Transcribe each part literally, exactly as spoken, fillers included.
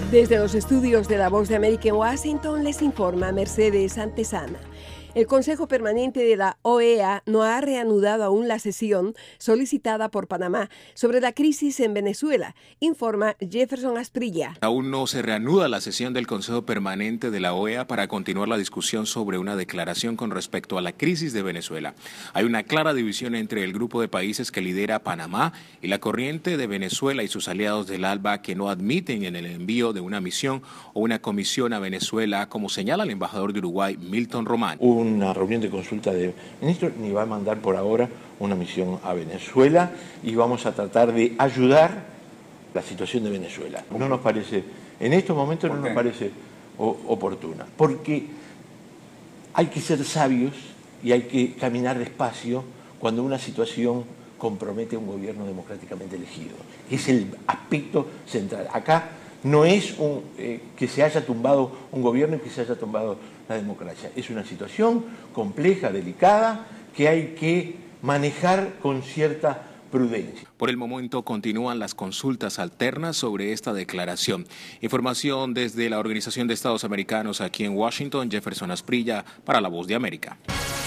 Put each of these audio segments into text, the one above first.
Desde los estudios de La Voz de América en Washington les informa Mercedes Antesana. El Consejo Permanente de la O E A no ha reanudado aún la sesión solicitada por Panamá sobre la crisis en Venezuela, informa Jefferson Asprilla. Aún no se reanuda la sesión del Consejo Permanente de la O E A para continuar la discusión sobre una declaración con respecto a la crisis de Venezuela. Hay una clara división entre el grupo de países que lidera Panamá y la corriente de Venezuela y sus aliados del ALBA que no admiten en el envío de una misión o una comisión a Venezuela, como señala el embajador de Uruguay, Milton Román. Una reunión de consulta de ministros, ni va a mandar por ahora una misión a Venezuela y vamos a tratar de ayudar la situación de Venezuela. No nos parece, en estos momentos no nos parece oportuna, porque hay que ser sabios y hay que caminar despacio cuando una situación compromete a un gobierno democráticamente elegido. Es el aspecto central. Acá no es un, eh, que se haya tumbado un gobierno y que se haya tumbado la democracia. Es una situación compleja, delicada, que hay que manejar con cierta prudencia. Por el momento continúan las consultas alternas sobre esta declaración. Información desde la Organización de Estados Americanos aquí en Washington, Jefferson Asprilla para La Voz de América.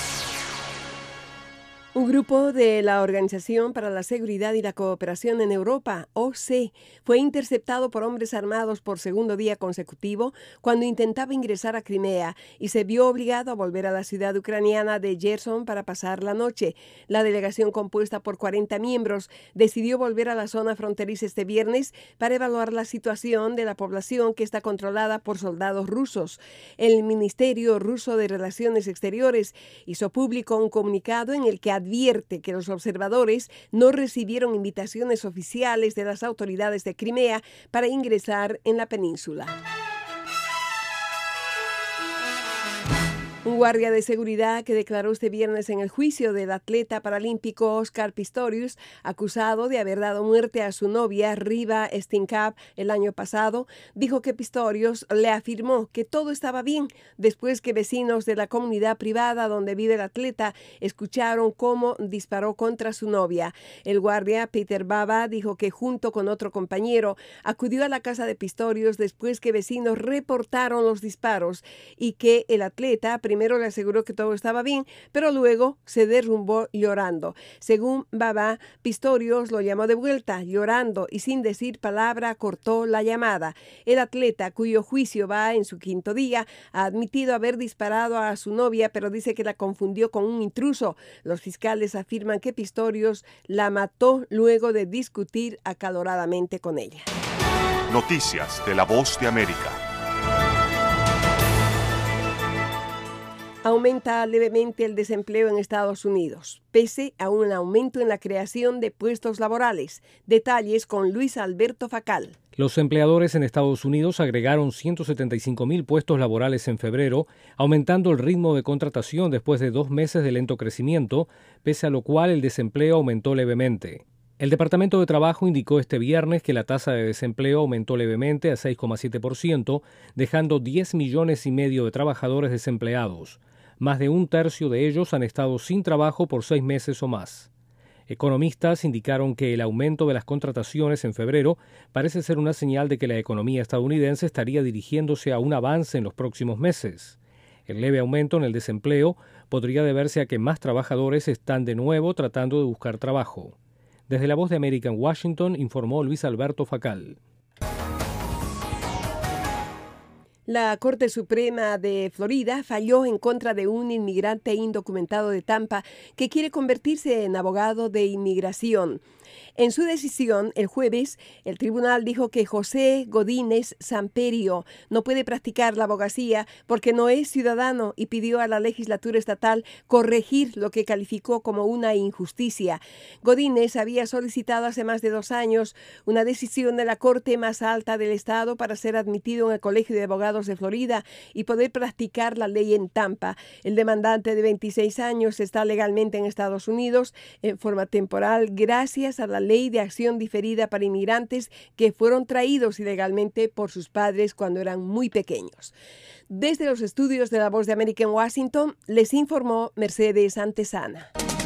Un grupo de la Organización para la Seguridad y la Cooperación en Europa, O S C E, fue interceptado por hombres armados por segundo día consecutivo cuando intentaba ingresar a Crimea y se vio obligado a volver a la ciudad ucraniana de Gerson para pasar la noche. La delegación, compuesta por cuarenta miembros, decidió volver a la zona fronteriza este viernes para evaluar la situación de la población que está controlada por soldados rusos. El Ministerio Ruso de Relaciones Exteriores hizo público un comunicado en el que advierte que los observadores no recibieron invitaciones oficiales de las autoridades de Crimea para ingresar en la península. Un guardia de seguridad que declaró este viernes en el juicio del atleta paralímpico Oscar Pistorius, acusado de haber dado muerte a su novia Riva Steenkamp el año pasado, dijo que Pistorius le afirmó que todo estaba bien después que vecinos de la comunidad privada donde vive el atleta escucharon cómo disparó contra su novia. El guardia Peter Baba dijo que junto con otro compañero acudió a la casa de Pistorius después que vecinos reportaron los disparos y que el atleta primero le aseguró que todo estaba bien, pero luego se derrumbó llorando. Según Baba, Pistorius lo llamó de vuelta, llorando, y sin decir palabra cortó la llamada. El atleta, cuyo juicio va en su quinto día, ha admitido haber disparado a su novia, pero dice que la confundió con un intruso. Los fiscales afirman que Pistorius la mató luego de discutir acaloradamente con ella. Noticias de La Voz de América. Aumenta levemente el desempleo en Estados Unidos, pese a un aumento en la creación de puestos laborales. Detalles con Luis Alberto Facal. Los empleadores en Estados Unidos agregaron ciento setenta y cinco mil puestos laborales en febrero, aumentando el ritmo de contratación después de dos meses de lento crecimiento, pese a lo cual el desempleo aumentó levemente. El Departamento de Trabajo indicó este viernes que la tasa de desempleo aumentó levemente a seis coma siete por ciento, dejando diez millones y medio de trabajadores desempleados. Más de un tercio de ellos han estado sin trabajo por seis meses o más. Economistas indicaron que el aumento de las contrataciones en febrero parece ser una señal de que la economía estadounidense estaría dirigiéndose a un avance en los próximos meses. El leve aumento en el desempleo podría deberse a que más trabajadores están de nuevo tratando de buscar trabajo. Desde La Voz de América en Washington, informó Luis Alberto Facal. La Corte Suprema de Florida falló en contra de un inmigrante indocumentado de Tampa que quiere convertirse en abogado de inmigración. En su decisión, el jueves, el tribunal dijo que José Godínez Samperio no puede practicar la abogacía porque no es ciudadano y pidió a la legislatura estatal corregir lo que calificó como una injusticia. Godínez había solicitado hace más de dos años una decisión de la Corte más alta del estado para ser admitido en el Colegio de Abogados de Florida y poder practicar la ley en Tampa. El demandante de veintiséis años está legalmente en Estados Unidos en forma temporal gracias a la ley de acción diferida para inmigrantes que fueron traídos ilegalmente por sus padres cuando eran muy pequeños. Desde los estudios de La Voz de América en Washington, les informó Mercedes Antesana.